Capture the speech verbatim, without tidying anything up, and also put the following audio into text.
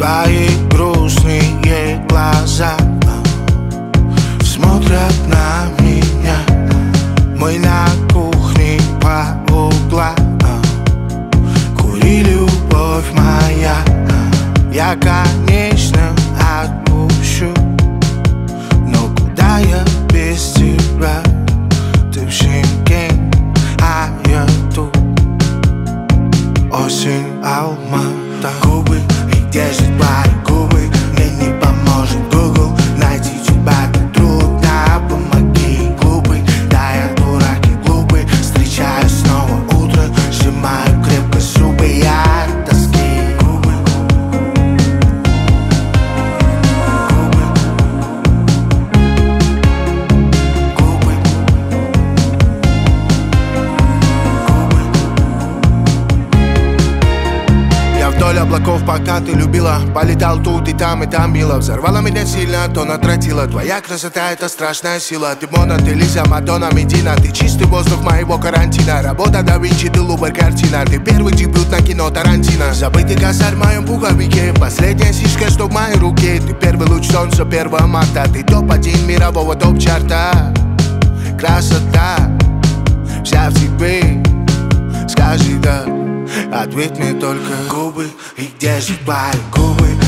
Твои грустные глаза смотрят на меня. Мы на кухне по углам курили, любовь моя. Я, конечно, отпущу, но куда я без тебя? Ты в Шенген, а я тут. Осень, Алмата. Губы, и где же твои губы? Мне не поможет Google найти тебя так трудно. Помоги, глупый, да я дурак и глупый. Встречаю снова утро, сжимаю крепко зубы. Я от тоски. Губы, губы, губы, я вдоль облаков, пока ты любила. Полетал тут и там, и там мило. Взорвала меня сильно, то натратила. Твоя красота — это страшная сила. Ты Мона, ты Лиза, Мадонна, Медина. Ты чистый воздух моего карантина. Работа да Винчи, ты Лубер, картина. Ты первый дебют на кино Тарантино. Забытый косарь в моем пуховике. Последняя сишка, что в моей руке. Ты первый луч солнца первого марта. Ты топ один мирового топ-чарта. Красота вся в тебе. Скажи да, ответь мне только. Губы, и где же твои губы?